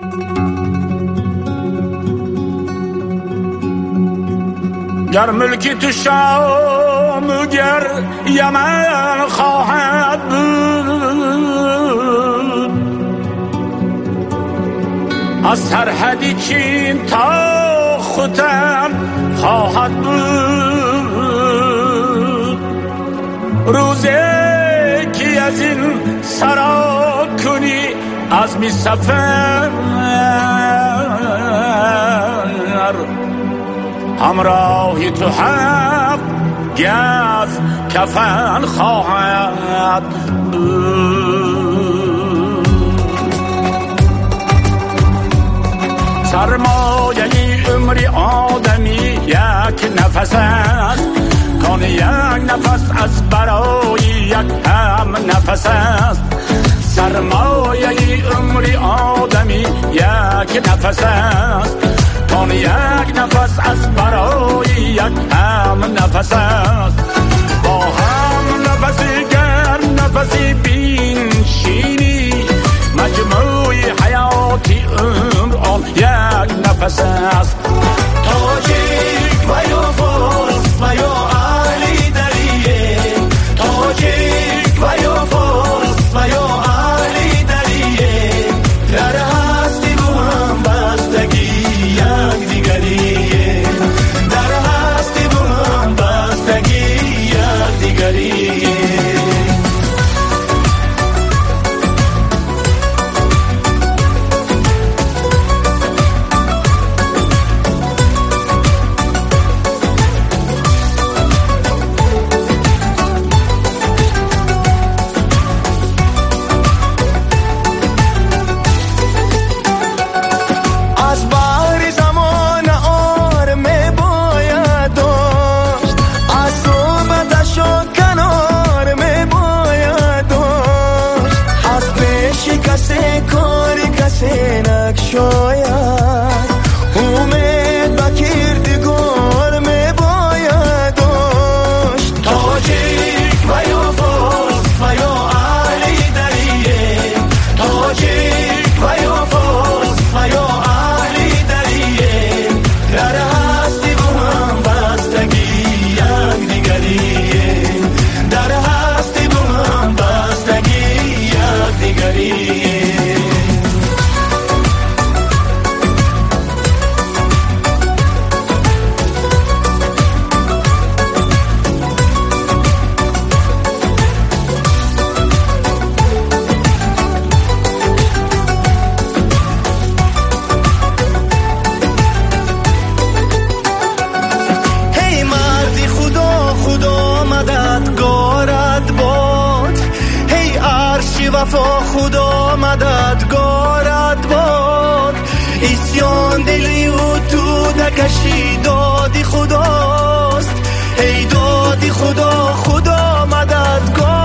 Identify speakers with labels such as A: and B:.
A: گر ملکی تو شام گر یمن خواهد بود، از سرحدی چین تا ختن خواهد بود. روزی که از این سرا کنی از می سفر، همراهی تو هفت گز کفن خواهد بود. سرمایه عمری آدمی یک نفس است، کان یک نفس از برای یک هم نفس است. سرمایه عمری آدمی یک نفس است، کان یک نفس از برای یک هم نفس است. با هم نفسی گر نفسی بینشینی، مجموع حیاتی عمر آن یک نفس است. تاجیک و یا فارس و یا اهلی دریه، تاجیک و یا فارس و یا اهلی دریه، در هستی با هم بستگی یک دیگریه، در هستی با هم بستگی یک دیگریه. شاید امید با کردگار می باید داشت. تاجیک و یا فارس و یا اهلی دریه، تاجیک و یا فارس و یا اهلی دریه، در هستی با هم بستگی یک دیگریه، در هستی با هم بستگی یک دیگریه. وفا خدا مددگارت باد، اسیان دلی و تو نکشی دادی خداست، ای دادی خدا خدا مددگار